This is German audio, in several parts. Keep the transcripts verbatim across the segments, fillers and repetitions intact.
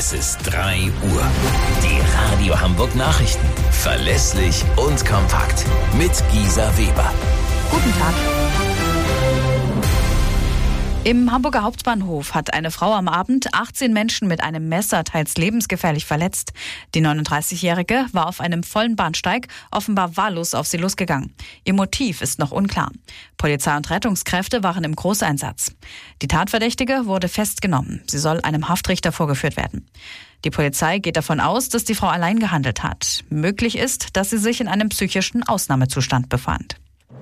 Es ist drei Uhr. Die Radio Hamburg Nachrichten. Verlässlich und kompakt. Mit Gisa Weber. Guten Tag. Im Hamburger Hauptbahnhof hat eine Frau am Abend achtzehn Menschen mit einem Messer teils lebensgefährlich verletzt. Die neununddreißigjährige war auf einem vollen Bahnsteig offenbar wahllos auf sie losgegangen. Ihr Motiv ist noch unklar. Polizei und Rettungskräfte waren im Großeinsatz. Die Tatverdächtige wurde festgenommen. Sie soll einem Haftrichter vorgeführt werden. Die Polizei geht davon aus, dass die Frau allein gehandelt hat. Möglich ist, dass sie sich in einem psychischen Ausnahmezustand befand.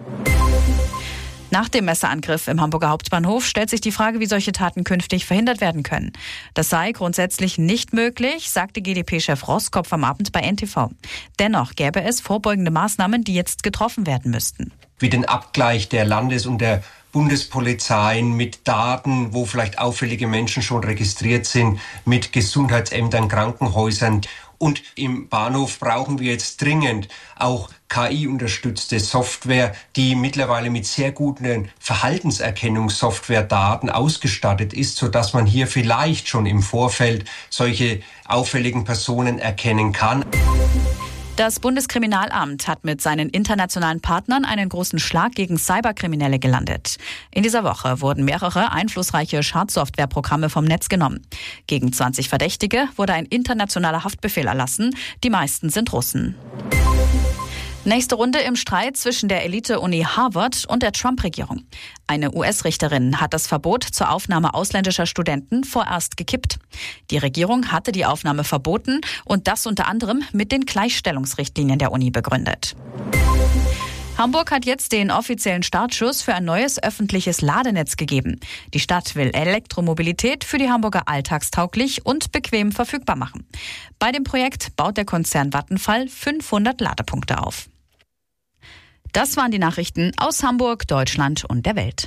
Nach dem Messerangriff im Hamburger Hauptbahnhof stellt sich die Frage, wie solche Taten künftig verhindert werden können. Das sei grundsätzlich nicht möglich, sagte G d P-Chef Roskopf am Abend bei N T V. Dennoch gäbe es vorbeugende Maßnahmen, die jetzt getroffen werden müssten. Wie den Abgleich der Landes- und der Bundespolizeien mit Daten, wo vielleicht auffällige Menschen schon registriert sind, mit Gesundheitsämtern, Krankenhäusern. Und im Bahnhof brauchen wir jetzt dringend auch K I-unterstützte Software, die mittlerweile mit sehr guten Verhaltenserkennungssoftware-Daten ausgestattet ist, sodass man hier vielleicht schon im Vorfeld solche auffälligen Personen erkennen kann. Das Bundeskriminalamt hat mit seinen internationalen Partnern einen großen Schlag gegen Cyberkriminelle gelandet. In dieser Woche wurden mehrere einflussreiche Schadsoftwareprogramme vom Netz genommen. Gegen zwanzig Verdächtige wurde ein internationaler Haftbefehl erlassen. Die meisten sind Russen. Nächste Runde im Streit zwischen der Elite-Uni Harvard und der Trump-Regierung. Eine U S-Richterin hat das Verbot zur Aufnahme ausländischer Studenten vorerst gekippt. Die Regierung hatte die Aufnahme verboten und das unter anderem mit den Gleichstellungsrichtlinien der Uni begründet. Hamburg hat jetzt den offiziellen Startschuss für ein neues öffentliches Ladenetz gegeben. Die Stadt will Elektromobilität für die Hamburger alltagstauglich und bequem verfügbar machen. Bei dem Projekt baut der Konzern Vattenfall fünfhundert Ladepunkte auf. Das waren die Nachrichten aus Hamburg, Deutschland und der Welt.